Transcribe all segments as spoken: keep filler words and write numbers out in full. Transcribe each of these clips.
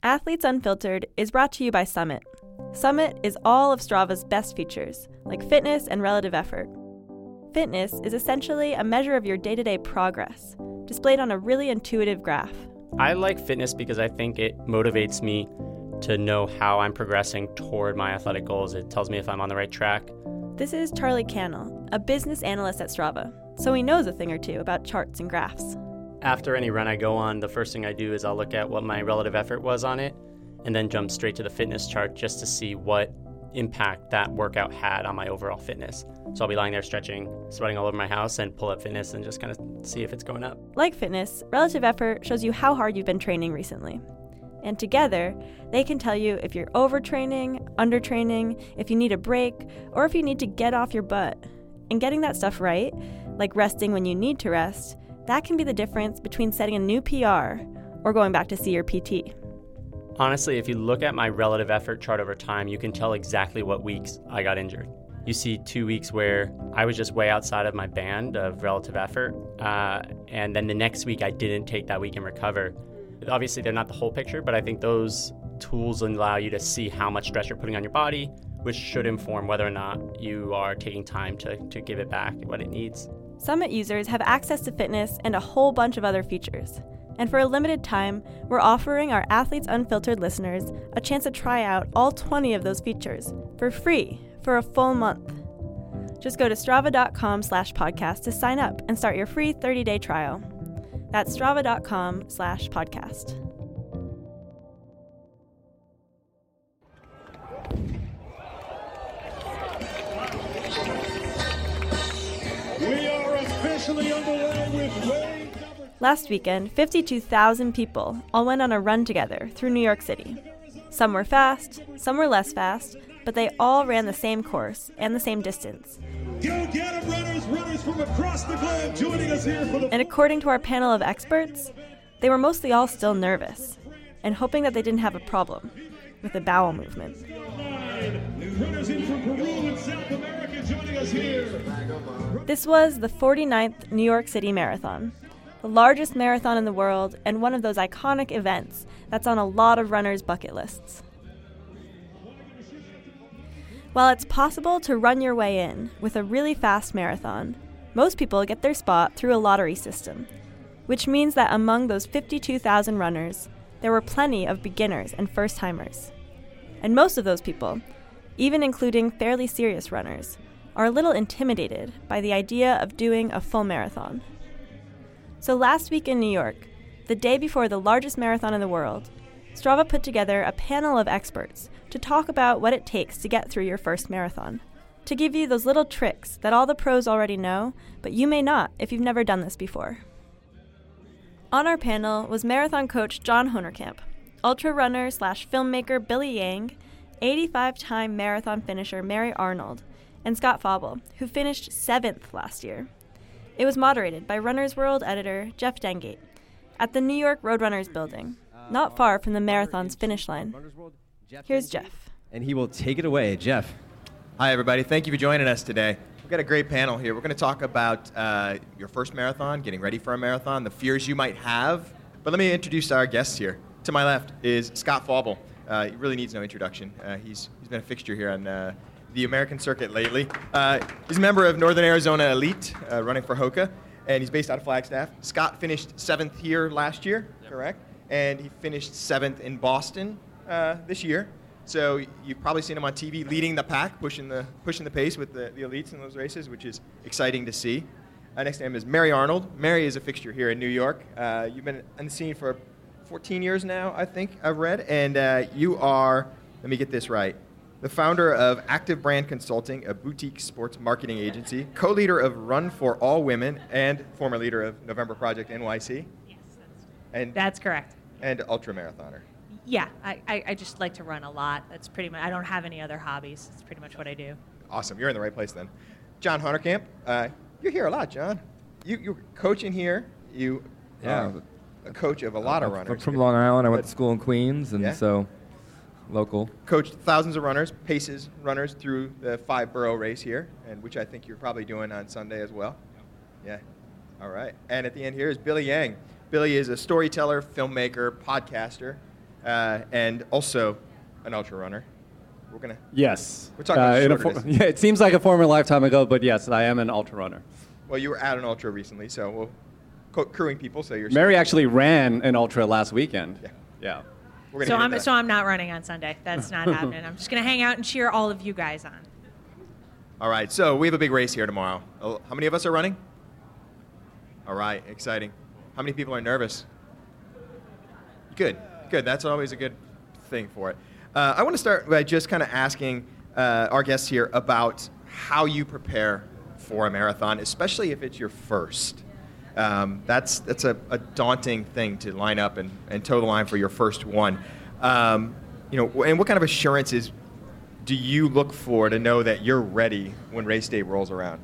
Athletes Unfiltered is brought to you by Summit. Summit is all of Strava's best features, like fitness and relative effort. Fitness is essentially a measure of your day-to-day progress, displayed on a really intuitive graph. I like fitness because I think it motivates me to know how I'm progressing toward my athletic goals. It tells me if I'm on the right track. This is Charlie Cannell, a business analyst at Strava, so he knows a thing or two about charts and graphs. After any run I go on, the first thing I do is I'll look at what my relative effort was on it and then jump straight to the fitness chart just to see what impact that workout had on my overall fitness. So I'll be lying there stretching, sweating all over my house, and pull up fitness and just kind of see if it's going up. Like fitness, relative effort shows you how hard you've been training recently. And together, they can tell you if you're overtraining, undertraining, if you need a break, or if you need to get off your butt. And getting that stuff right, like resting when you need to rest, that can be the difference between setting a new P R or going back to see your P T. Honestly, if you look at my relative effort chart over time, you can tell exactly what weeks I got injured. You see two weeks where I was just way outside of my band of relative effort, uh, and then the next week I didn't take that week and recover. Obviously, they're not the whole picture, but I think those tools allow you to see how much stress you're putting on your body, which should inform whether or not you are taking time to, to give it back what it needs. Summit users have access to fitness and a whole bunch of other features. And for a limited time, we're offering our Athletes Unfiltered listeners a chance to try out all twenty of those features for free for a full month. Just go to strava.com slash podcast to sign up and start your free thirty-day trial. That's strava.com slash podcast. We are officially underway with Wade. Last weekend, fifty-two thousand people all went on a run together through New York City. Some were fast, some were less fast, but they all ran the same course and the same distance. Go get 'em, runners, runners from across the globe joining us here for the... And according to our panel of experts, they were mostly all still nervous and hoping that they didn't have a problem with the bowel movement. Runners in from Peru and South America joining us here. This was the forty-ninth New York City Marathon, the largest marathon in the world and one of those iconic events that's on a lot of runners' bucket lists. While it's possible to run your way in with a really fast marathon, most people get their spot through a lottery system, which means that among those fifty-two thousand runners, there were plenty of beginners and first-timers. And most of those people, even including fairly serious runners, are a little intimidated by the idea of doing a full marathon. So last week in New York, the day before the largest marathon in the world, Strava put together a panel of experts to talk about what it takes to get through your first marathon, to give you those little tricks that all the pros already know, but you may not if you've never done this before. On our panel was marathon coach John Honerkamp, ultra runner slash filmmaker Billy Yang, eighty-five-time marathon finisher Mary Arnold, and Scott Fauble, who finished seventh last year. It was moderated by Runner's World editor Jeff Dengate at the New York Roadrunners building, not far from the marathon's finish line. Here's Jeff. And he will take it away. Jeff. Hi, everybody. Thank you for joining us today. We've got a great panel here. We're going to talk about uh, your first marathon, getting ready for a marathon, the fears you might have. But let me introduce our guests here. To my left is Scott Fauble. Uh, he really needs no introduction. Uh, he's he's been a fixture here on uh, the American circuit lately. Uh, he's a member of Northern Arizona Elite, uh, running for Hoka, and he's based out of Flagstaff. Scott finished seventh here last year, yep. Correct? And he finished seventh in Boston uh, this year. So you've probably seen him on T V leading the pack, pushing the pushing the pace with the, the elites in those races, which is exciting to see. Uh, next to him is Mary Arnold. Mary is a fixture here in New York. Uh, you've been on the scene for fourteen years now, I think I've read, and uh, you are, let me get this right, the founder of Active Brand Consulting, a boutique sports marketing agency, co-leader of Run for All Women, and former leader of November Project N Y C. Yes, that's, and that's correct. And ultramarathoner. Yeah, I, I, I just like to run a lot. That's pretty much, I don't have any other hobbies. That's pretty much what I do. Awesome. You're in the right place then. John Honerkamp, uh, you're here a lot, John. You, you're coaching here. You yeah. are a coach of a lot uh, of runners. From Long Island. I went to school in Queens, and yeah. so local. Coached thousands of runners, paces runners through the five borough race here, and which I think you're probably doing on Sunday as well. Yeah. All right. And at the end here is Billy Yang. Billy is a storyteller, filmmaker, podcaster. uh, and also an ultra runner. We're gonna. Yes. We're talking about Uh, in a shorter for- yeah, it seems like a former lifetime ago, but yes, I am an ultra runner. Well, you were at an ultra recently, so we'll co- crewing people. So you're. Mary actually ran an ultra last weekend. Yeah. Yeah. We're gonna So hear I'm that. so I'm not running on Sunday. That's not happening. I'm just gonna hang out and cheer all of you guys on. All right, so we have a big race here tomorrow. Oh, how many of us are running? All right, exciting. How many people are nervous? Good, good. That's always a good thing for it. Uh, I want to start by just kind of asking uh, our guests here about how you prepare for a marathon, especially if it's your first. Um, that's that's a, a daunting thing to line up and, and toe the line for your first one. Um, you know, and what kind of assurances do you look for to know that you're ready when race day rolls around?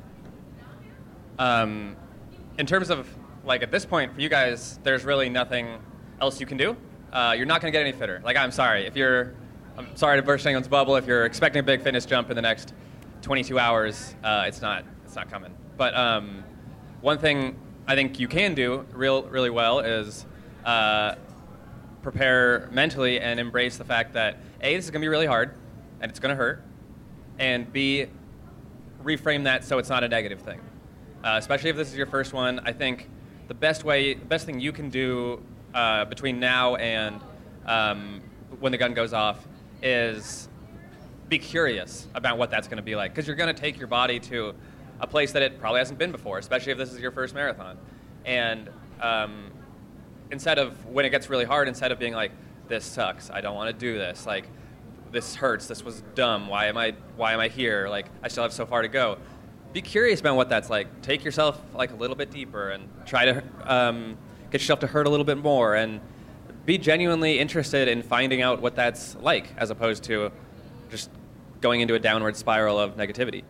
Um, in terms of, like, at this point, for you guys, there's really nothing else you can do. Uh, you're not going to get any fitter. Like, I'm sorry. If you're, I'm sorry to burst anyone's bubble. If you're expecting a big fitness jump in the next twenty-two hours, uh, it's not, it's not coming. But um, one thing I think you can do real, really well is uh, prepare mentally and embrace the fact that, A, this is going to be really hard, and it's going to hurt, and B, reframe that so it's not a negative thing. Uh, especially if this is your first one, I think the best way, the best thing you can do uh, between now and um, when the gun goes off is be curious about what that's going to be like, because you're going to take your body to a place that it probably hasn't been before, especially if this is your first marathon. And um, instead of, when it gets really hard, instead of being like, this sucks, I don't want to do this, like, this hurts, this was dumb, why am I, why am I here, like, I still have so far to go. Be curious about what that's like. Take yourself like a little bit deeper and try to um, get yourself to hurt a little bit more, and be genuinely interested in finding out what that's like, as opposed to just going into a downward spiral of negativity.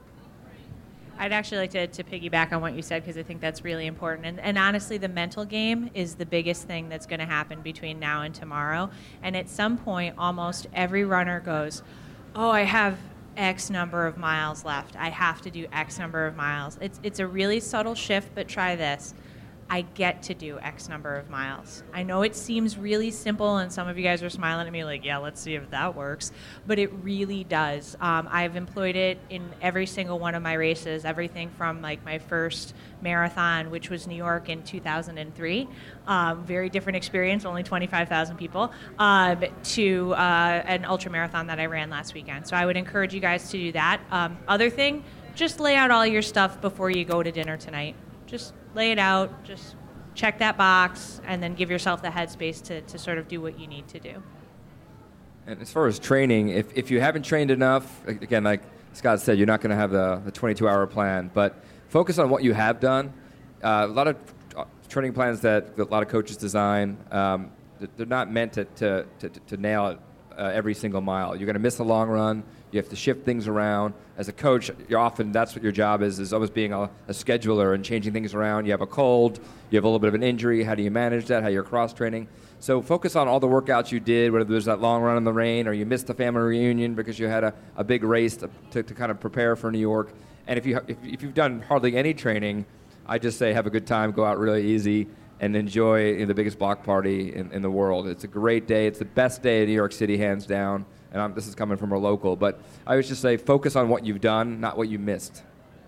I'd actually like to, to piggyback on what you said, because I think that's really important. And, and honestly, the mental game is the biggest thing that's going to happen between now and tomorrow. And at some point, almost every runner goes, oh, I have X number of miles left. I have to do X number of miles. It's it's a really subtle shift, but try this. I get to do X number of miles. I know it seems really simple, and some of you guys are smiling at me like, yeah, let's see if that works. But it really does. Um, I've employed it in every single one of my races, everything from like my first marathon, which was New York in two thousand three. Um, very different experience, only twenty-five thousand people, um, to uh, an ultra marathon that I ran last weekend. So I would encourage you guys to do that. Um, other thing, just lay out all your stuff before you go to dinner tonight. Just lay it out, just check that box, and then give yourself the headspace to, to sort of do what you need to do. And as far as training, if, if you haven't trained enough, again, like Scott said, you're not going to have the, the twenty-two hour plan, but focus on what you have done. Uh, a lot of training plans that a lot of coaches design, um, they're not meant to, to, to, to nail it uh, every single mile. You're going to miss the long run. You have to shift things around. As a coach, you're often, that's what your job is, is always being a, a scheduler and changing things around. You have a cold, you have a little bit of an injury. How do you manage that? How you're cross-training? So focus on all the workouts you did, whether there's that long run in the rain or you missed the family reunion because you had a, a big race to, to, to kind of prepare for New York. And if, you, if, if you've done hardly any training, I just say have a good time, go out really easy, and enjoy you know, the biggest block party in, in the world. It's a great day. It's the best day in New York City, hands down. And I'm, this is coming from a local. But I would just say focus on what you've done, not what you missed.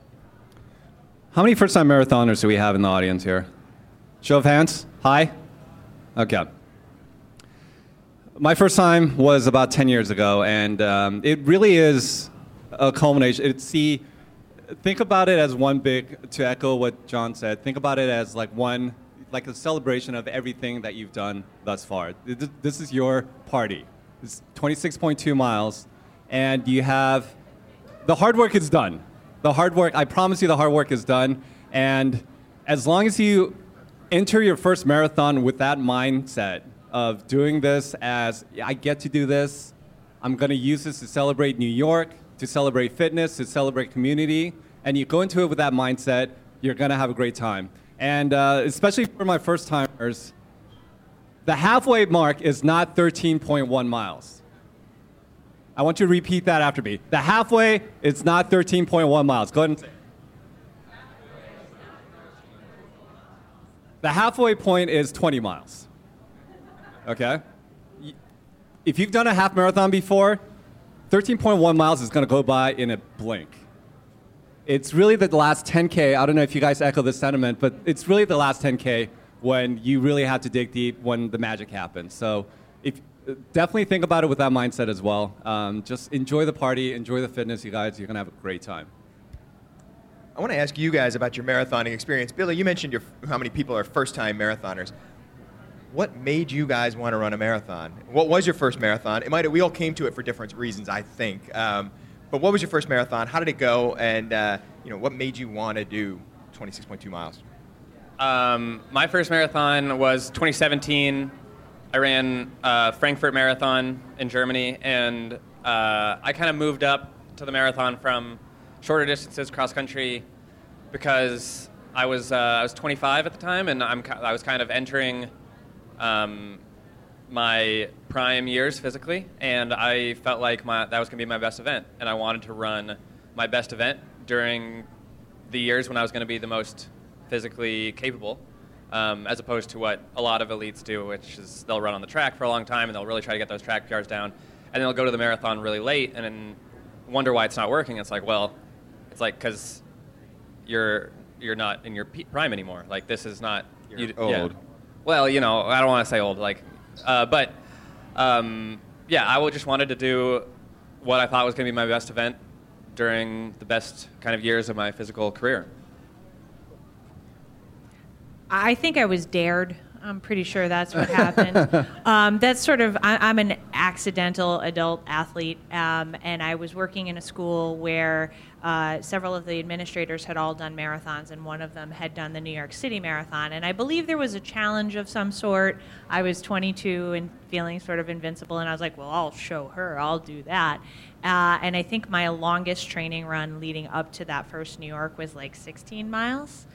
How many first-time marathoners do we have in the audience here? Show of hands. Hi. Okay. My first time was about ten years ago, and um, it really is a culmination. It's the, think about it as one big, to echo what John said, think about it as like one, like a celebration of everything that you've done thus far. This is your party. It's twenty-six point two miles, and you have, the hard work is done. The hard work, I promise you the hard work is done, and as long as you enter your first marathon with that mindset of doing this as, I get to do this, I'm going to use this to celebrate New York, to celebrate fitness, to celebrate community, and you go into it with that mindset, you're going to have a great time. And uh, especially for my first timers, the halfway mark is not thirteen point one miles. I want you to repeat that after me. The halfway is not thirteen point one miles. Go ahead and say it. The halfway point is twenty miles. Okay? if you've done a half marathon before, thirteen point one miles is going to go by in a blink. It's really the last ten K. I don't know if you guys echo this sentiment, but it's really the last ten K when you really have to dig deep, when the magic happens. So if definitely think about it with that mindset as well. Um, just enjoy the party, enjoy the fitness, you guys. You're going to have a great time. I want to ask you guys about your marathoning experience. Billy, you mentioned your, how many people are first-time marathoners. What made you guys want to run a marathon? What was your first marathon? It might we all came to it for different reasons, I think. Um, but what was your first marathon? How did it go? And uh, you know, what made you want to do twenty-six point two miles? Um, my first marathon was twenty seventeen. I ran uh, Frankfurt Marathon in Germany, and uh, I kind of moved up to the marathon from shorter distances, cross country, because I was uh, I was twenty-five at the time, and I'm I was kind of entering um, my prime years physically, and I felt like my that was going to be my best event, and I wanted to run my best event during the years when I was going to be the most physically capable. Um, as opposed to what a lot of elites do, which is they'll run on the track for a long time and they'll really try to get those track P Rs down, and then they'll go to the marathon really late and then wonder why it's not working. It's like, well, it's like because you're you're not in your prime anymore. Like this is not You're you, old. Yeah. Well, you know, I don't want to say old, like, uh, but um, yeah, I just wanted to do what I thought was going to be my best event during the best kind of years of my physical career. I think I was dared. I'm pretty sure that's what happened. um, that's sort of, I, I'm an accidental adult athlete, um, and I was working in a school where uh, several of the administrators had all done marathons, and one of them had done the New York City Marathon. And I believe there was a challenge of some sort. I was twenty-two and feeling sort of invincible, and I was like, well, I'll show her. I'll do that. Uh, and I think my longest training run leading up to that first New York was like sixteen miles.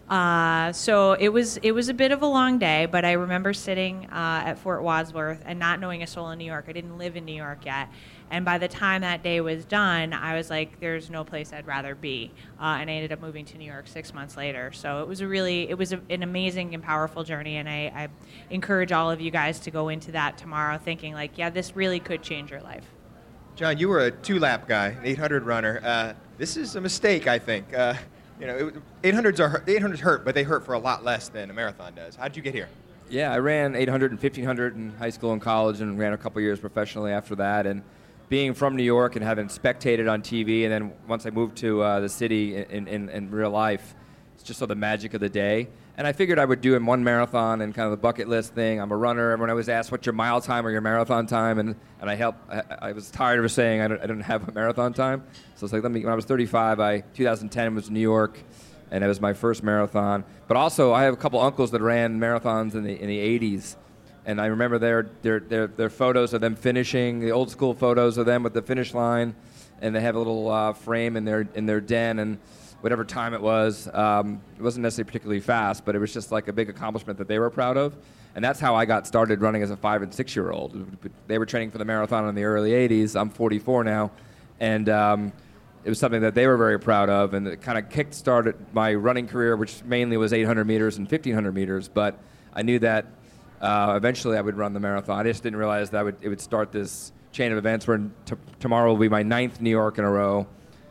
Uh, so it was it was a bit of a long day, but I remember sitting uh, at Fort Wadsworth and not knowing a soul in New York. I didn't live in New York yet. And by the time that day was done, I was like, there's no place I'd rather be. Uh, and I ended up moving to New York six months later. So it was a really, it was a, an amazing and powerful journey. And I, I encourage all of you guys to go into that tomorrow thinking like, yeah, this really could change your life. John, you were a two-lap guy, an eight hundred runner. Uh, this is a mistake, I think. Uh, you know, it, eight hundreds are hurt, eight hundreds hurt, but they hurt for a lot less than a marathon does. How did you get here? Yeah, I ran eight hundred and fifteen hundred in high school and college, and ran a couple years professionally after that. And being from New York and having spectated on T V, and then once I moved to uh, the city in, in, in real life, it's just saw the magic of the day. And I figured I would do in one marathon and kind of the bucket list thing. I'm a runner. Everyone always asks, what's your mile time or your marathon time? And and I help. I, I was tired of saying I don't, I don't have a marathon time. So it's like, let me. When I was thirty-five, I two thousand ten was New York, and it was my first marathon. But also, I have a couple uncles that ran marathons in the in the eighties. And I remember their, their their their photos of them finishing, the old school photos of them with the finish line, and they have a little uh, frame in their in their den, and whatever time it was, um, it wasn't necessarily particularly fast, but it was just like a big accomplishment that they were proud of. And that's how I got started running as a five and six year old. They were training for the marathon in the early eighties. I'm forty-four now, and um, it was something that they were very proud of, and it kind of kick-started my running career, which mainly was eight hundred meters and fifteen hundred meters. But I knew that Uh, eventually I would run the marathon. I just didn't realize that would, it would start this chain of events where t- tomorrow will be my ninth New York in a row.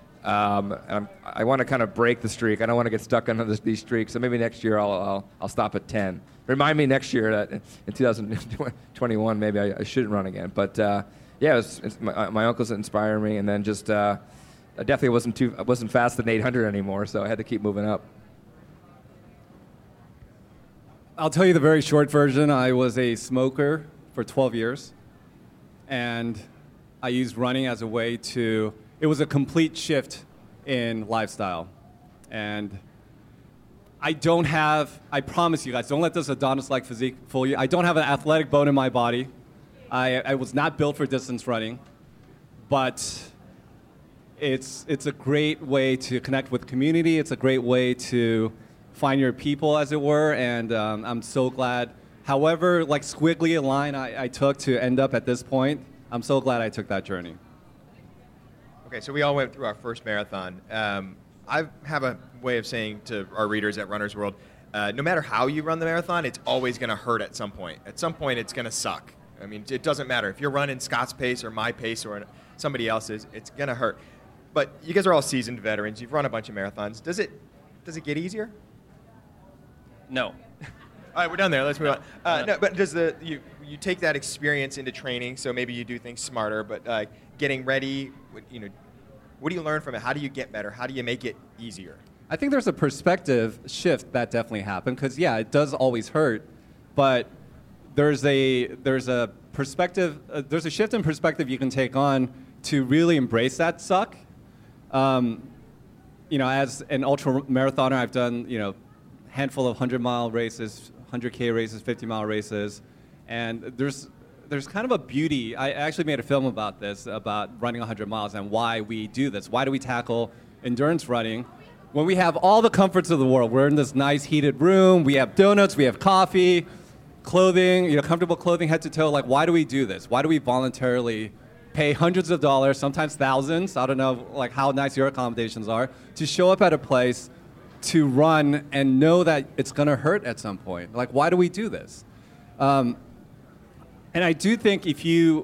Um, and I'm, I want to kind of break the streak. I don't want to get stuck on this, these streaks. So maybe next year I'll, I'll, I'll stop at ten. Remind me next year that in two thousand twenty-one maybe I, I shouldn't run again. But uh, yeah, it was, it's my, my uncles that inspired me, and then just uh, I definitely wasn't too I wasn't faster than eight hundred anymore, so I had to keep moving up. I'll tell you the very short version. I was a smoker for twelve years, and I used running as a way to, it was a complete shift in lifestyle. And I don't have, I promise you guys, don't let this Adonis-like physique fool you. I don't have an athletic bone in my body. I, I was not built for distance running, but it's, it's a great way to connect with the community. It's a great way to find your people, as it were, and um, I'm so glad. However, like squiggly a line I, I took to end up at this point, I'm so glad I took that journey. Okay, so we all went through our first marathon. Um, I have a way of saying to our readers at Runner's World, uh, no matter how you run the marathon, it's always going to hurt at some point. At some point, it's going to suck. I mean, it doesn't matter. If you're running Scott's pace or my pace or somebody else's, it's going to hurt. But you guys are all seasoned veterans. You've run a bunch of marathons. Does it does it get easier? No. All right, we're done there. Let's move on. Uh, no, but does the you you take that experience into training? So maybe you do things smarter. But uh, getting ready, you know, what do you learn from it? How do you get better? How do you make it easier? I think there's a perspective shift that definitely happened because yeah, it does always hurt, but there's a there's a perspective uh, there's a shift in perspective you can take on to really embrace that suck. Um, you know, as an ultra marathoner, I've done you know handful of hundred mile races, hundred K races, fifty mile races, and there's there's kind of a beauty. I actually made a film about this, about running one hundred miles and why we do this. Why do we tackle endurance running when we have all the comforts of the world? We're in this nice heated room. We have donuts. We have coffee, clothing, you know, comfortable clothing head to toe. Like, why do we do this? Why do we voluntarily pay hundreds of dollars, sometimes thousands, I don't know like how nice your accommodations are, to show up at a place to run and know that it's going to hurt at some point? Like, why do we do this? Um, and I do think if you,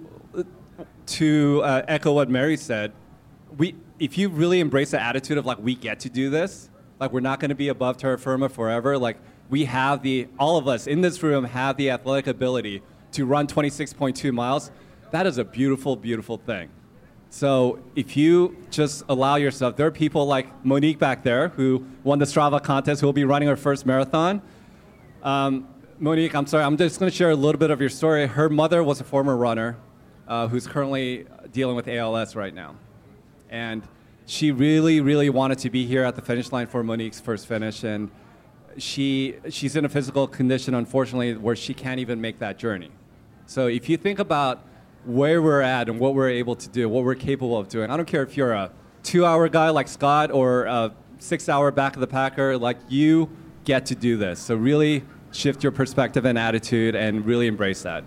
to uh, echo what Mary said, we if you really embrace the attitude of like, we get to do this, like we're not going to be above terra firma forever, like we have the, all of us in this room have the athletic ability to run twenty-six point two miles, that is a beautiful, beautiful thing. So if you just allow yourself, there are people like Monique back there who won the Strava contest who will be running her first marathon. Um, Monique, I'm sorry, I'm just going to share a little bit of your story. Her mother was a former runner uh, who's currently dealing with A L S right now. And she really, really wanted to be here at the finish line for Monique's first finish. And she she's in a physical condition, unfortunately, where she can't even make that journey. So if you think about where we're at and what we're able to do, what we're capable of doing, I don't care if you're a two-hour guy like Scott or a six-hour back of the packer, like you get to do this. So really shift your perspective and attitude and really embrace that.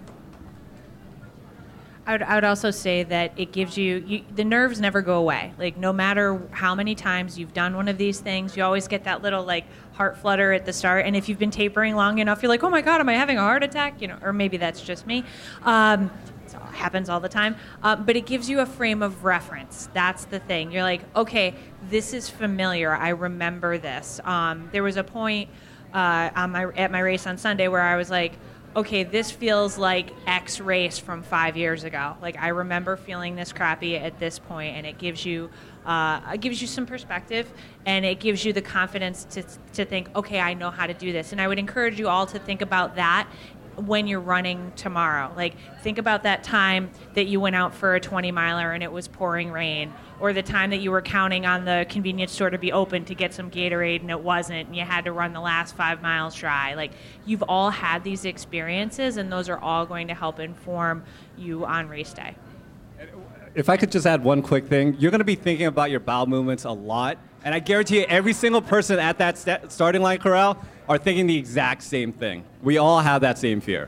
I would, I would also say that it gives you, you, the nerves never go away. Like, no matter how many times you've done one of these things, you always get that little, like, heart flutter at the start. And if you've been tapering long enough, you're like, oh, my God, am I having a heart attack? You know, or maybe that's just me. Um, it happens all the time. Uh, but it gives you a frame of reference. That's the thing. You're like, okay, this is familiar. I remember this. Um, there was a point uh, on my, at my race on Sunday where I was like, okay, this feels like X race from five years ago. Like, I remember feeling this crappy at this point, and it gives you, uh, it gives you some perspective, and it gives you the confidence to to think, okay, I know how to do this. And I would encourage you all to think about that when you're running tomorrow. Like, think about that time that you went out for a twenty miler and it was pouring rain, or the time that you were counting on the convenience store to be open to get some Gatorade and it wasn't, and you had to run the last five miles dry. Like, you've all had these experiences, and those are all going to help inform you on race day. If I could just add one quick thing, you're going to be thinking about your bowel movements a lot, and I guarantee you every single person at that st- starting line corral are thinking the exact same thing. We all have that same fear.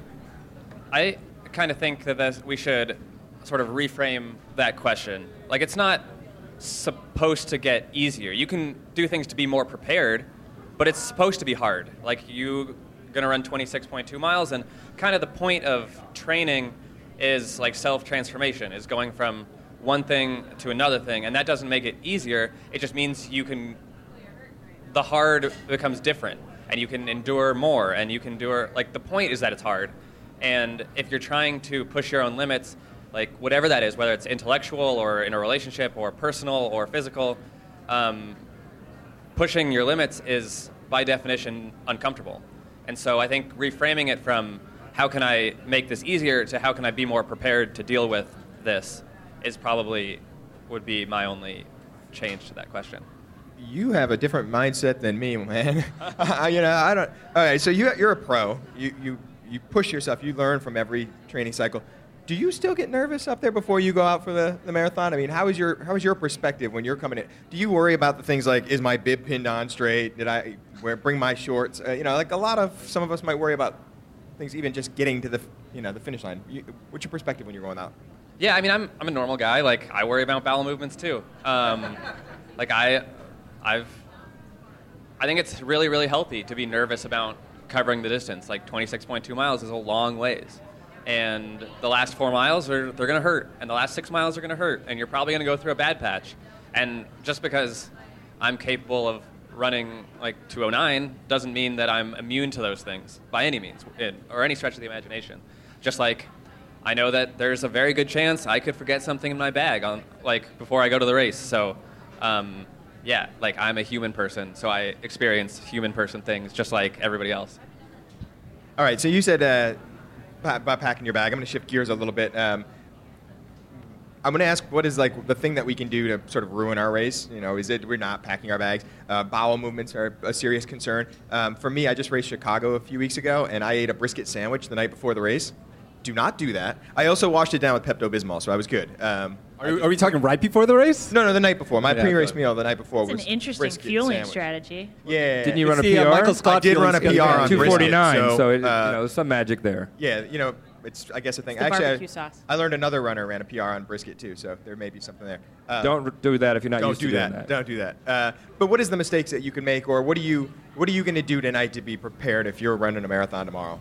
I kind of think that this, we should sort of reframe that question. Like, it's not supposed to get easier. You can do things to be more prepared, but it's supposed to be hard. Like, you're going to run twenty-six point two miles, and kind of the point of training is like self-transformation, is going from one thing to another thing, and that doesn't make it easier. It just means you can, the hard becomes different, and you can endure more, and you can endure, like, the point is that it's hard. And if you're trying to push your own limits, like whatever that is, whether it's intellectual or in a relationship or personal or physical, um, pushing your limits is by definition uncomfortable. And so I think reframing it from how can I make this easier to how can I be more prepared to deal with this is probably would be my only change to that question. You have a different mindset than me, man. you know, I don't. All right, so you, you're a pro. You you you push yourself. You learn from every training cycle. Do you still get nervous up there before you go out for the, the marathon? I mean, how is your how is your perspective when you're coming in? Do you worry about the things like, is my bib pinned on straight? Did I wear bring my shorts? Uh, you know, like a lot of some of us might worry about things, even just getting to the you know the finish line. You, what's your perspective when you're going out? Yeah, I mean, I'm I'm a normal guy. Like, I worry about bowel movements too. Um, like I, I've, I think it's really really healthy to be nervous about covering the distance. Like twenty-six point two miles is a long ways. and the last four miles are they're going to hurt, and the last six miles are going to hurt, and you're probably going to go through a bad patch. And just because I'm capable of running like two oh nine doesn't mean that I'm immune to those things by any means, in, or any stretch of the imagination. Just like I know that there's a very good chance I could forget something in my bag on like before I go to the race. So, um, yeah, like I'm a human person, so I experience human person things just like everybody else. All right, so you said uh, about packing your bag. I'm going to shift gears a little bit. Um, I'm going to ask, what is like the thing that we can do to sort of ruin our race? You know, is it we're not packing our bags? Uh, bowel movements are a serious concern. Um, for me, I just raced Chicago a few weeks ago, and I ate a brisket sandwich the night before the race. Do not do that. I also washed it down with Pepto-Bismol, so I was good. Um, are, are we talking right before the race? No, no, the night before. My Yeah, pre-race but- meal the night before It's was an interesting brisket fueling sandwich. strategy. Yeah. Didn't you run a See, P uh, R? Michael Scott I did run a feelings P R gonna on be two forty-nine, brisket, so, it, uh, you know, some magic there. Yeah, you know, it's I guess a thing. The Actually, barbecue I, sauce. I learned another runner ran a P R on brisket too, so there may be something there. Uh, Don't r- do that if you're not don't used do to doing that. that. Don't do that. Uh, but what is the mistakes that you can make, or what are you what are you going to do tonight to be prepared if you're running a marathon tomorrow?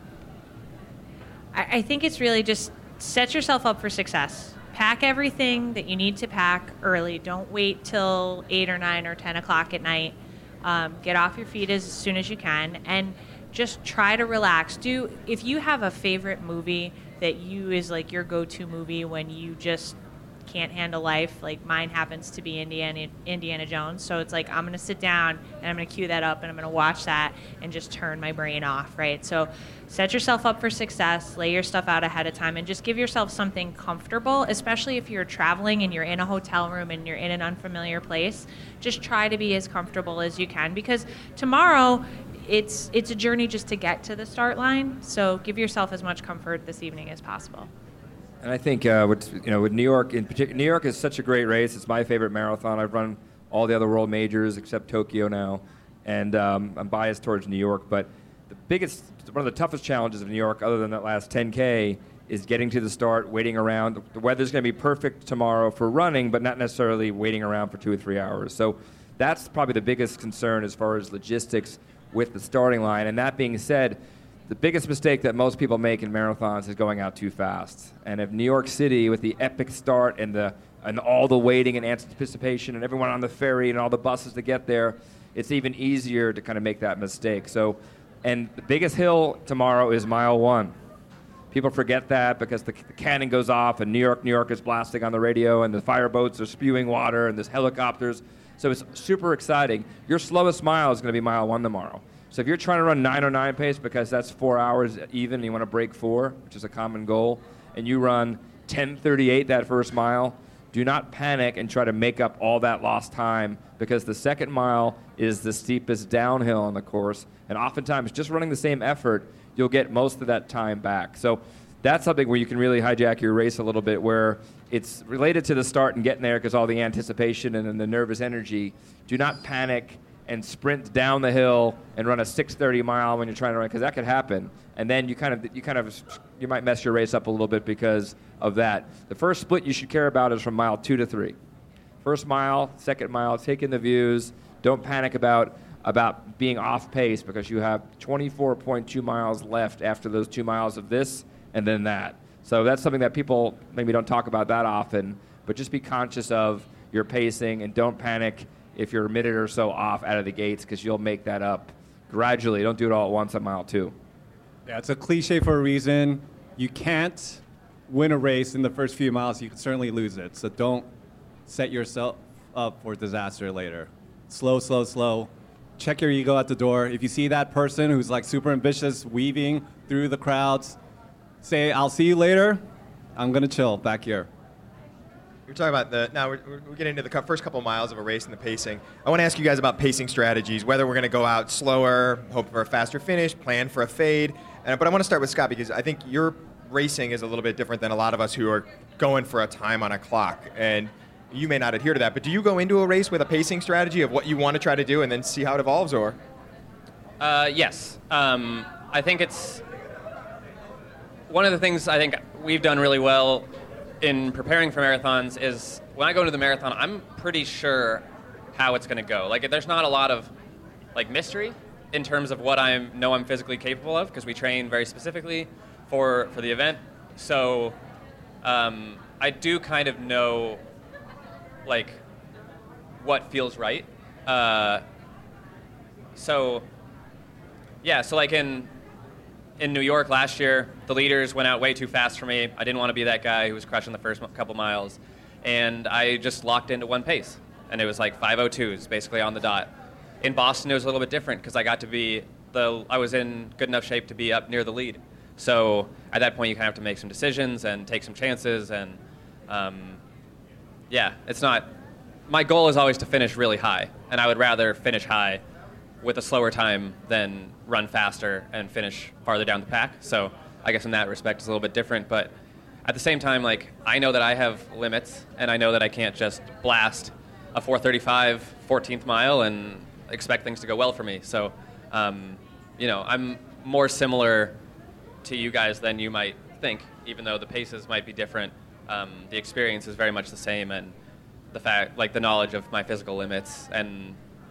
I, I think it's really just set yourself up for success. Pack everything that you need to pack early. Don't wait till eight or nine or ten o'clock at night. Um, get off your feet as soon as you can, and just try to relax. Do if you have a favorite movie that you is like your go-to movie when you just can't handle life, like mine happens to be Indiana Indiana Jones. So it's like I'm gonna sit down and I'm gonna cue that up and I'm gonna watch that and just turn my brain off, right? So set yourself up for success, lay your stuff out ahead of time, and just give yourself something comfortable, especially if you're traveling and you're in a hotel room and you're in an unfamiliar place. Just try to be as comfortable as you can, because tomorrow it's it's a journey just to get to the start line. So give yourself as much comfort this evening as possible. And I think uh, with, you know, with New York in particular, New York is such a great race. It's my favorite marathon. I've run all the other world majors except Tokyo now, and um, I'm biased towards New York. But the biggest, one of the toughest challenges of New York, other than that last ten K, is getting to the start, waiting around. The weather's going to be perfect tomorrow for running, but not necessarily waiting around for two or three hours. So that's probably the biggest concern as far as logistics with the starting line. And that being said, the biggest mistake that most people make in marathons is going out too fast. And if New York City, with the epic start and the and all the waiting and anticipation and everyone on the ferry and all the buses to get there, it's even easier to kind of make that mistake. So, and the biggest hill tomorrow is mile one. People forget that because the, the cannon goes off and New York, New York is blasting on the radio and the fireboats are spewing water and there's helicopters. So it's super exciting. Your slowest mile is going to be mile one tomorrow. So if you're trying to run nine oh nine pace because that's four hours even and you want to break four, which is a common goal, and you run ten thirty-eight that first mile, do not panic and try to make up all that lost time, because the second mile is the steepest downhill on the course, and oftentimes just running the same effort, you'll get most of that time back. So that's something where you can really hijack your race a little bit, where it's related to the start and getting there because all the anticipation and then the nervous energy. Do not panic and sprint down the hill and run a six thirty mile when you're trying to run, because that could happen. And then you kind of you kind of you might mess your race up a little bit because of that. The first split you should care about is from mile two to three. First mile, second mile, take in the views. Don't panic about about being off pace, because you have twenty-four point two miles left after those two miles of this and then that. So that's something that people maybe don't talk about that often, but just be conscious of your pacing and don't panic if you're a minute or so off out of the gates, because you'll make that up gradually. Don't do it all at once on mile two. Yeah, it's a cliche for a reason. You can't win a race in the first few miles. You can certainly lose it. So don't set yourself up for disaster later. Slow, slow, slow. Check your ego at the door. If you see that person who's like super ambitious, weaving through the crowds, say, I'll see you later. I'm going to chill back here. We're talking about the, now we're, we're getting into the cou- first couple miles of a race and the pacing. I want to ask you guys about pacing strategies, whether we're going to go out slower, hope for a faster finish, plan for a fade. Uh, but I want to start with Scott, because I think your racing is a little bit different than a lot of us who are going for a time on a clock. And you may not adhere to that, but do you go into a race with a pacing strategy of what you want to try to do and then see how it evolves, or? Uh, yes. Um, I think it's one of the things I think we've done really well in preparing for marathons is when I go into the marathon, I'm pretty sure how it's going to go. Like, there's not a lot of like mystery in terms of what I know I'm physically capable of, because we train very specifically for for the event. So um, I do kind of know like what feels right. Uh, so yeah, so like in in New York last year, the leaders went out way too fast for me. I didn't want to be that guy who was crushing the first couple miles, and I just locked into one pace, and it was like five oh twos basically on the dot. In Boston, it was a little bit different because I got to be the I was in good enough shape to be up near the lead. So at that point, you kind of have to make some decisions and take some chances, and um, yeah, it's not. My goal is always to finish really high, and I would rather finish high with a slower time than run faster and finish farther down the pack. So I guess in that respect, it's a little bit different. But at the same time, like I know that I have limits, and I know that I can't just blast a four thirty-five fourteenth mile and expect things to go well for me. So, um, you know, I'm more similar to you guys than you might think, even though the paces might be different. Um, the experience is very much the same, and the fact, like the knowledge of my physical limits and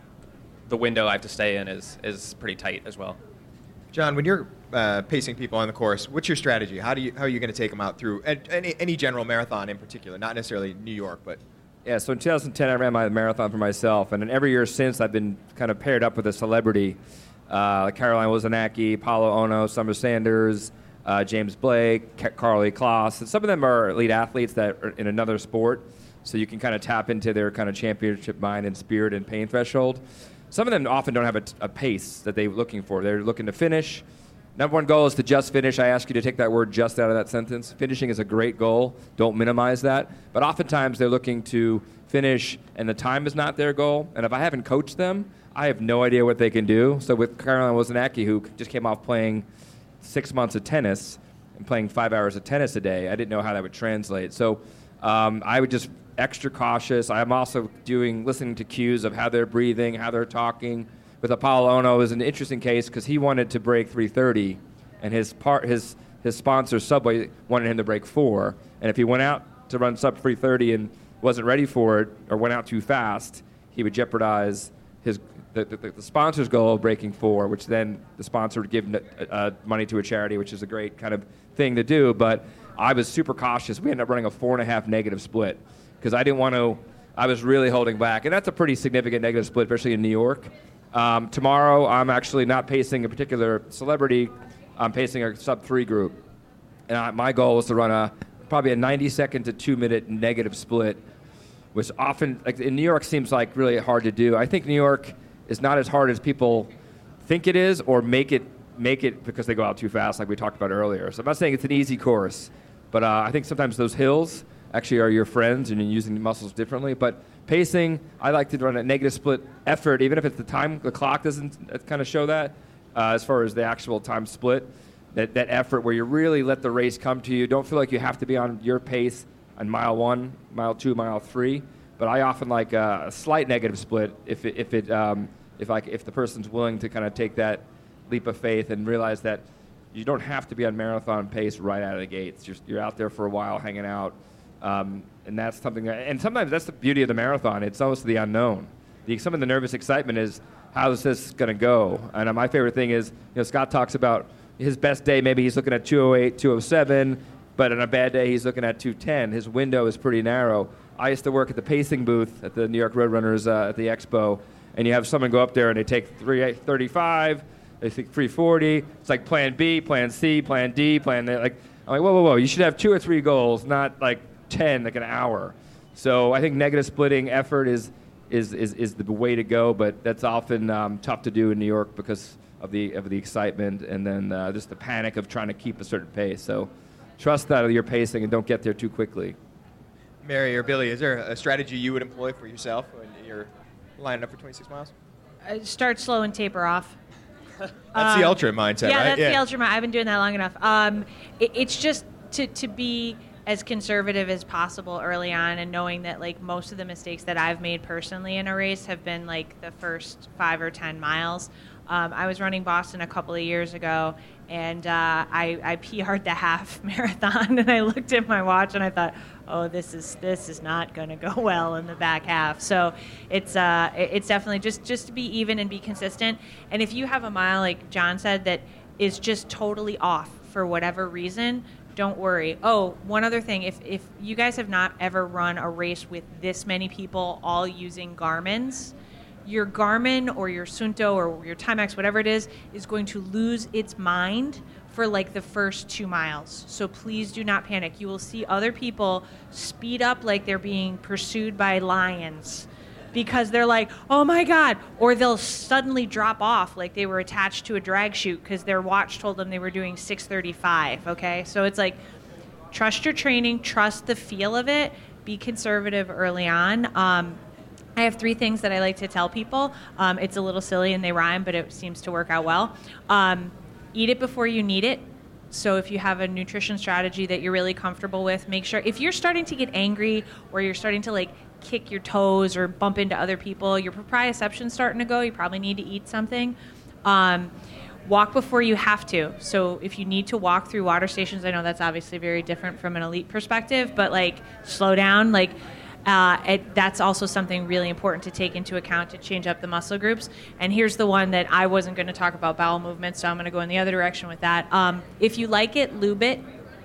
the window I have to stay in is is pretty tight as well. John, when you're uh, pacing people on the course, what's your strategy? How do you how are you going to take them out through any any general marathon in particular, not necessarily New York, but Yeah, so in two thousand ten, I ran my marathon for myself, and then every year since, I've been kind of paired up with a celebrity, uh, like Caroline Wozniacki, Paulo Ono, Summer Sanders, uh, James Blake, Ka- Carly Kloss. And some of them are elite athletes that are in another sport, so you can kind of tap into their kind of championship mind and spirit and pain threshold. Some of them often don't have a, a pace that they're looking for. They're looking to finish. Number one goal is to just finish. I ask you to take that word just out of that sentence. Finishing is a great goal. Don't minimize that. But oftentimes they're looking to finish, and the time is not their goal. And if I haven't coached them, I have no idea what they can do. So with Caroline Wozniacki, who just came off playing six months of tennis and playing five hours of tennis a day, I didn't know how that would translate. So um, I would just extra cautious. I'm also doing listening to cues of how they're breathing, how they're talking. With Apollo Ono is an interesting case because he wanted to break three thirty, and his part his his sponsor Subway wanted him to break four. And if he went out to run sub three thirty and wasn't ready for it or went out too fast, he would jeopardize his the, the, the sponsor's goal of breaking four, which then the sponsor would give uh, money to a charity, which is a great kind of thing to do. But I was super cautious. We ended up running a four and a half negative split because I didn't want to. I was really holding back, and that's a pretty significant negative split, especially in New York. Um, tomorrow, I'm actually not pacing a particular celebrity. I'm pacing a sub three group, and I, my goal was to run a probably a ninety second to two minute negative split, which often, like in New York, seems like really hard to do. I think New York is not as hard as people think it is, or make it make it because they go out too fast, like we talked about earlier. So I'm not saying it's an easy course, but uh, I think sometimes those hills actually are your friends, and you're using the muscles differently. But pacing, I like to run a negative split effort, even if it's the time, the clock doesn't kind of show that, uh, as far as the actual time split, that, that effort where you really let the race come to you. Don't feel like you have to be on your pace on mile one, mile two, mile three. But I often like a, a slight negative split if it, if it um, if I, if the person's willing to kind of take that leap of faith and realize that you don't have to be on marathon pace right out of the gates. You're, you're out there for a while hanging out. Um, and that's something that, and sometimes that's the beauty of the marathon. It's almost the unknown. The, some of the nervous excitement is, how is this going to go? And uh, my favorite thing is, you know, Scott talks about his best day, maybe he's looking at two oh eight, two oh seven, but on a bad day, he's looking at two ten. His window is pretty narrow. I used to work at the pacing booth at the New York Roadrunners uh, at the Expo, and you have someone go up there and they take three thirty-five, they think three forty. It's like plan B, plan C, plan D, plan A. Like, I'm like, whoa, whoa, whoa. You should have two or three goals, not like ten, like an hour. So I think negative splitting effort is is is, is the way to go, but that's often um, tough to do in New York because of the of the excitement and then uh, just the panic of trying to keep a certain pace. So trust that you're pacing and don't get there too quickly. Mary or Billy, is there a strategy you would employ for yourself when you're lining up for twenty-six miles? Uh, start slow and taper off. That's um, the ultra mindset, yeah, right? That's yeah, the ultra mindset. I've been doing that long enough. Um, it, it's just to, to be as conservative as possible early on, and knowing that like most of the mistakes that I've made personally in a race have been like the first five or ten miles. Um, I was running Boston a couple of years ago, and uh, I, I P R'd the half marathon, and I looked at my watch and I thought, oh, this is this is not going to go well in the back half. So it's uh, it's definitely just, just to be even and be consistent. And if you have a mile, like John said, that is just totally off for whatever reason, don't worry. Oh, one other thing, if, if you guys have not ever run a race with this many people all using Garmin's, your Garmin or your Suunto or your Timex, whatever it is, is going to lose its mind for like the first two miles. So please do not panic. You will see other people speed up like they're being pursued by lions because they're like, oh my God, or they'll suddenly drop off like they were attached to a drag chute because their watch told them they were doing six thirty-five, okay? So it's like, trust your training, trust the feel of it, be conservative early on. Um, I have three things that I like to tell people. Um, it's a little silly and they rhyme, but it seems to work out well. Um, eat it before you need it. So if you have a nutrition strategy that you're really comfortable with, make sure, if you're starting to get angry or you're starting to like kick your toes or bump into other people, your proprioception's starting to go, you probably need to eat something. Um, walk before you have to. So if you need to walk through water stations, I know that's obviously very different from an elite perspective, but like slow down, like uh, it, that's also something really important to take into account to change up the muscle groups. And here's the one that I wasn't going to talk about bowel movements, so I'm going to go in the other direction with that. Um, if you like it, lube it.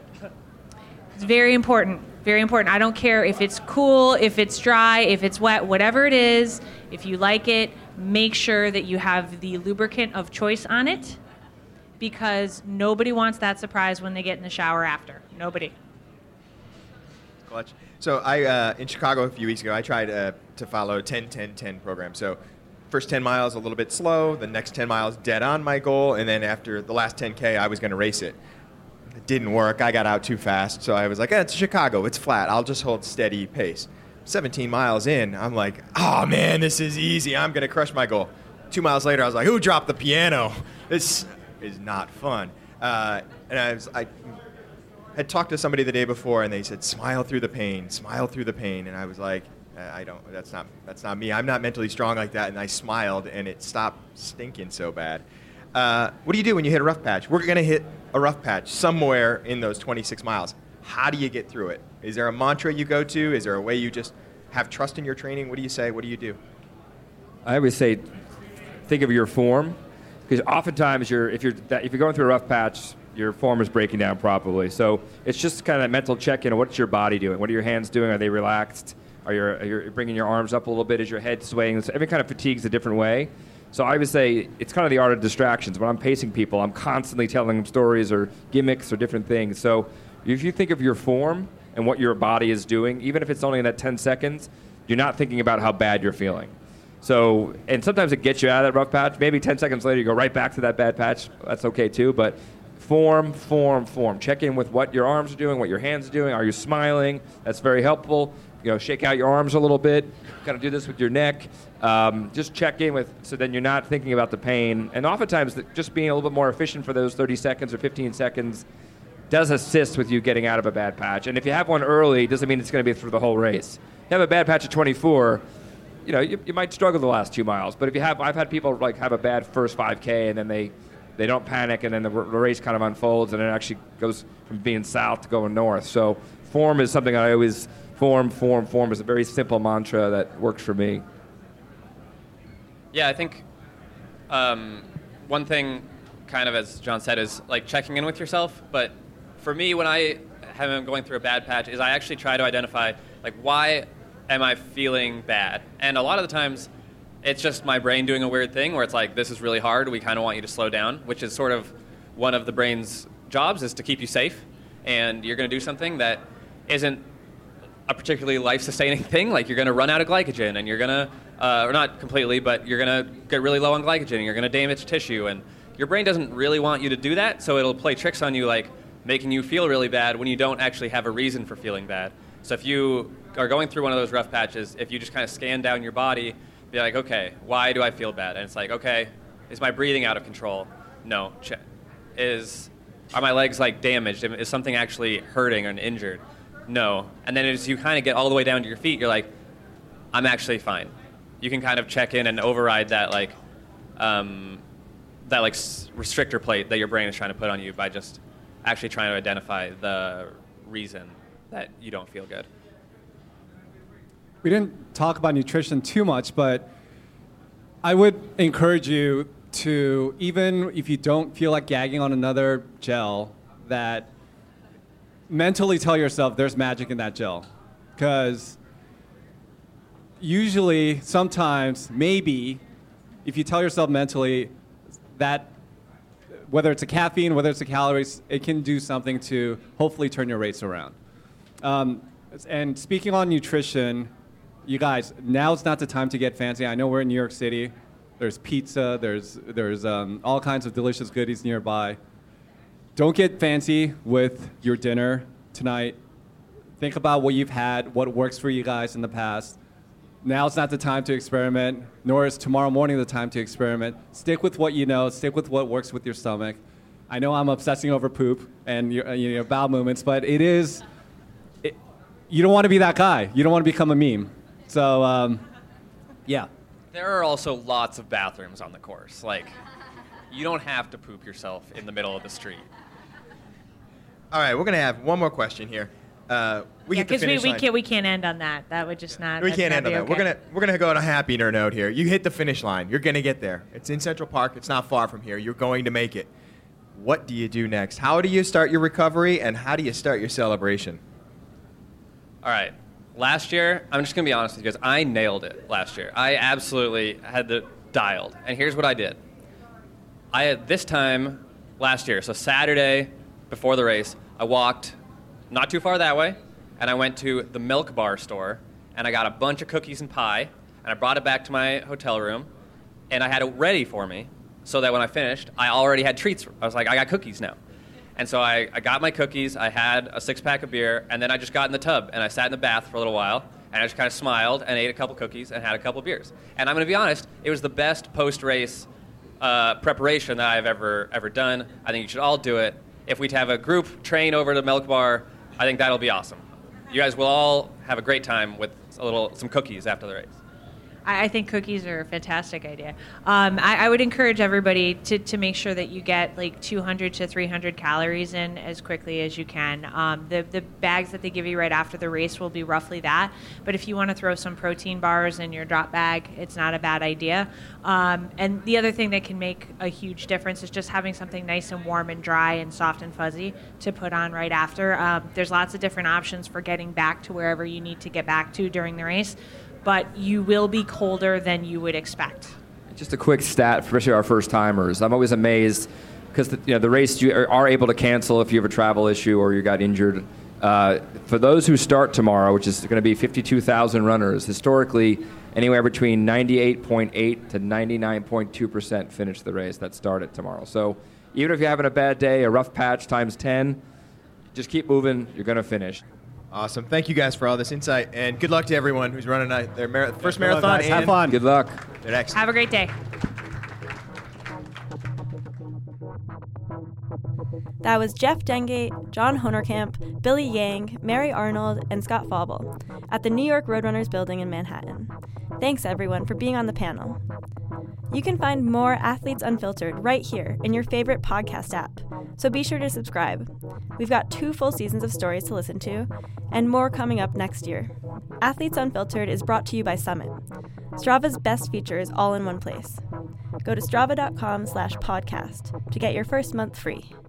It's very important. Very important. I don't care if it's cool, if it's dry, if it's wet, whatever it is. If you like it, make sure that you have the lubricant of choice on it because nobody wants that surprise when they get in the shower after. Nobody. Clutch. So I, uh, in Chicago a few weeks ago, I tried uh, to follow a ten ten ten program. So first ten miles a little bit slow, the next ten miles dead on my goal, and then after the last ten K, I was going to race it. It didn't work. I got out too fast, so I was like, eh, it's Chicago. It's flat. I'll just hold steady pace. seventeen miles in, I'm like, oh, man, this is easy. I'm going to crush my goal. Two miles later, I was like, who dropped the piano? This is not fun. Uh, and I, was, I had talked to somebody the day before, and they said, smile through the pain, smile through the pain. And I was like, I don't, that's not, that's not me. I'm not mentally strong like that. And I smiled, and it stopped stinking so bad. Uh, what do you do when you hit a rough patch? We're going to hit a rough patch somewhere in those twenty-six miles. How do you get through it? Is there a mantra you go to? Is there a way you just have trust in your training? What do you say? What do you do? I always say, think of your form, because oftentimes you're if you're that, if you're going through a rough patch, your form is breaking down properly. So it's just kind of that mental check-in of what's your body doing? What are your hands doing? Are they relaxed? Are you are you bringing your arms up a little bit? Is your head swaying? So every kind of fatigue's a different way. So I would say it's kind of the art of distractions. When I'm pacing people, I'm constantly telling them stories or gimmicks or different things. So if you think of your form and what your body is doing, even if it's only in that ten seconds, you're not thinking about how bad you're feeling. So, and sometimes it gets you out of that rough patch. Maybe ten seconds later, you go right back to that bad patch. That's okay too. But form, form, form. Check in with what your arms are doing, what your hands are doing. Are you smiling? That's very helpful. You know, shake out your arms a little bit. Kind of do this with your neck. Um, just check in with, so then you're not thinking about the pain. And oftentimes, the, just being a little bit more efficient for those thirty seconds or fifteen seconds does assist with you getting out of a bad patch. And if you have one early, doesn't mean it's going to be through the whole race. If you have a bad patch at twenty-four, you know, you, you might struggle the last two miles. But if you have, I've had people like have a bad first five K and then they, they don't panic and then the, the race kind of unfolds and it actually goes from being south to going north. So form is something I always, form, form, form is a very simple mantra that works for me. Yeah, I think um, one thing, kind of as John said, is like checking in with yourself. But for me, when I am going through a bad patch, is I actually try to identify, like, why am I feeling bad? And a lot of the times, it's just my brain doing a weird thing where it's like, this is really hard. We kind of want you to slow down, which is sort of one of the brain's jobs is to keep you safe. And you're going to do something that isn't a particularly life-sustaining thing. Like you're going to run out of glycogen and you're going to, uh, or not completely, but you're going to get really low on glycogen and you're going to damage tissue. And your brain doesn't really want you to do that, so it'll play tricks on you, like making you feel really bad when you don't actually have a reason for feeling bad. So if you are going through one of those rough patches, if you just kind of scan down your body, be like, okay, why do I feel bad? And it's like, okay, is my breathing out of control? No. Ch- is are my legs like damaged? Is something actually hurting or injured? No. And then as you kind of get all the way down to your feet, you're like, I'm actually fine. You can kind of check in and override that like um, that like restrictor plate that your brain is trying to put on you by just actually trying to identify the reason that you don't feel good. We didn't talk about nutrition too much, but I would encourage you to, even if you don't feel like gagging on another gel, that mentally tell yourself there's magic in that gel. Because usually, sometimes, maybe, if you tell yourself mentally that whether it's a caffeine, whether it's a calories, it can do something to hopefully turn your race around. Um, and speaking on nutrition, you guys, now's not the time to get fancy. I know we're in New York City. There's pizza. There's there's um, all kinds of delicious goodies nearby. Don't get fancy with your dinner tonight. Think about what you've had, what works for you guys in the past. Now's not the time to experiment, nor is tomorrow morning the time to experiment. Stick with what you know. Stick with what works with your stomach. I know I'm obsessing over poop and your, your bowel movements, but it is, it, you don't want to be that guy. You don't want to become a meme. So, um, yeah. There are also lots of bathrooms on the course. Like, you don't have to poop yourself in the middle of the street. All right, we're going to have one more question here. Uh, we yeah, hit the because we, finish we line. can't we can't end on that. That would just not. We that's can't not end on be that. okay. We're gonna we're gonna go on a happier note here. You hit the finish line. You're gonna get there. It's in Central Park. It's not far from here. You're going to make it. What do you do next? How do you start your recovery, and how do you start your celebration? All right. Last year, I'm just gonna be honest with you guys. I nailed it last year. I absolutely had it dialed. And here's what I did. I had this time last year, so Saturday before the race, I walked not too far that way, and I went to the Milk Bar store, and I got a bunch of cookies and pie, and I brought it back to my hotel room, and I had it ready for me, so that when I finished, I already had treats. I was like, I got cookies now. And so I, I got my cookies, I had a six-pack of beer, and then I just got in the tub, and I sat in the bath for a little while, and I just kind of smiled and ate a couple cookies and had a couple beers. And I'm going to be honest, it was the best post-race uh, preparation that I've ever ever done. I think you should all do it. If we have a group train over to Milk Bar, I think that'll be awesome. You guys will all have a great time with a little some cookies after the race. I I think cookies are a fantastic idea. Um, I, I would encourage everybody to, to make sure that you get like two hundred to three hundred calories in as quickly as you can. Um, the, the bags that they give you right after the race will be roughly that. But if you want to throw some protein bars in your drop bag, it's not a bad idea. Um, and the other thing that can make a huge difference is just having something nice and warm and dry and soft and fuzzy to put on right after. Um, there's lots of different options for getting back to wherever you need to get back to during the race, but you will be colder than you would expect. Just a quick stat, especially our first timers. I'm always amazed because the, you know, the race you are, are able to cancel if you have a travel issue or you got injured. Uh, for those who start tomorrow, which is going to be fifty-two thousand runners, historically anywhere between ninety-eight point eight to ninety-nine point two percent finish the race that start it tomorrow. So even if you're having a bad day, a rough patch times ten, just keep moving. You're going to finish. Awesome. Thank you guys for all this insight, and good luck to everyone who's running uh, their mar- first Good luck, marathon. guys. And Have fun. Good luck. their next. Have a great day. That was Jeff Dengate, John Honerkamp, Billy Yang, Mary Arnold, and Scott Fauble at the New York Roadrunners building in Manhattan. Thanks, everyone, for being on the panel. You can find more Athletes Unfiltered right here in your favorite podcast app, so be sure to subscribe. We've got two full seasons of stories to listen to, and more coming up next year. Athletes Unfiltered is brought to you by Summit, Strava's best features all in one place. Go to strava dot com slash podcast to get your first month free.